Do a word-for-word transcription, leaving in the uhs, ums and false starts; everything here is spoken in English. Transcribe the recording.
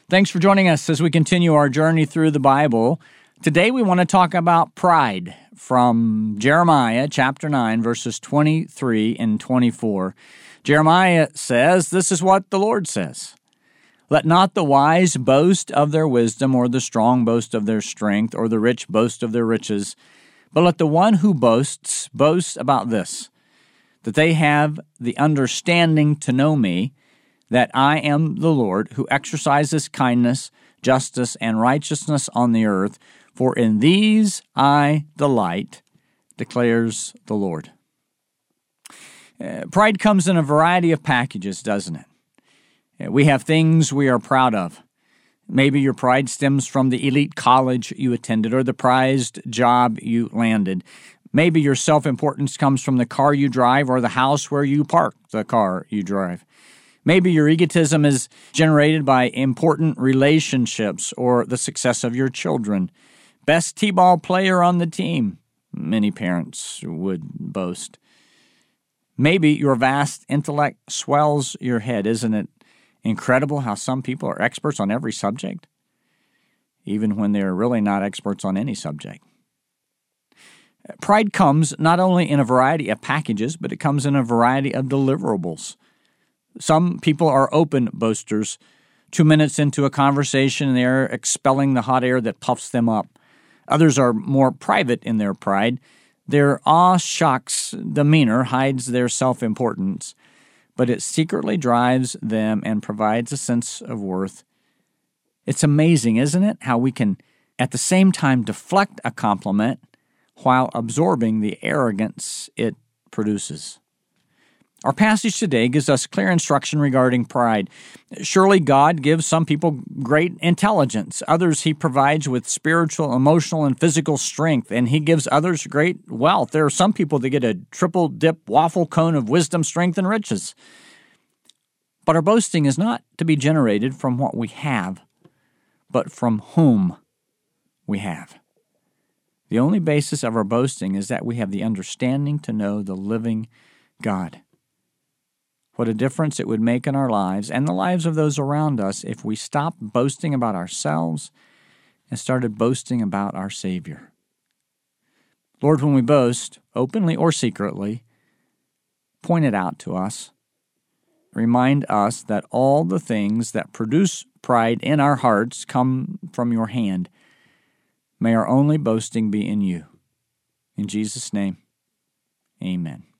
Thanks for joining us as we continue our journey through the Bible. Today we want to talk about pride from Jeremiah chapter nine, verses twenty-three and twenty-four. Jeremiah says, "This is what the Lord says. Let not the wise boast of their wisdom, or the strong boast of their strength, or the rich boast of their riches. But let the one who boasts boast about this, that they have the understanding to know me, that I am the Lord, who exercises kindness, justice, and righteousness on the earth, for in these I delight, declares the Lord." Uh, pride comes in a variety of packages, doesn't it? Uh, we have things we are proud of. Maybe your pride stems from the elite college you attended or the prized job you landed. Maybe your self-importance comes from the car you drive or the house where you park the car you drive. Maybe your egotism is generated by important relationships or the success of your children. Best t-ball player on the team, many parents would boast. Maybe your vast intellect swells your head. Isn't it incredible how some people are experts on every subject, even when they're really not experts on any subject? Pride comes not only in a variety of packages, but it comes in a variety of deliverables. Some people are open boasters. Two minutes into a conversation, they're expelling the hot air that puffs them up. Others are more private in their pride. Their aw-shucks demeanor hides their self-importance, but it secretly drives them and provides a sense of worth. It's amazing, isn't it, how we can at the same time deflect a compliment while absorbing the arrogance it produces. Our passage today gives us clear instruction regarding pride. Surely God gives some people great intelligence. Others He provides with spiritual, emotional, and physical strength, and He gives others great wealth. There are some people that get a triple-dip waffle cone of wisdom, strength, and riches. But our boasting is not to be generated from what we have, but from whom we have. The only basis of our boasting is that we have the understanding to know the living God. What a difference it would make in our lives and the lives of those around us if we stopped boasting about ourselves and started boasting about our Savior. Lord, when we boast, openly or secretly, point it out to us. Remind us that all the things that produce pride in our hearts come from your hand. May our only boasting be in you. In Jesus' name, amen.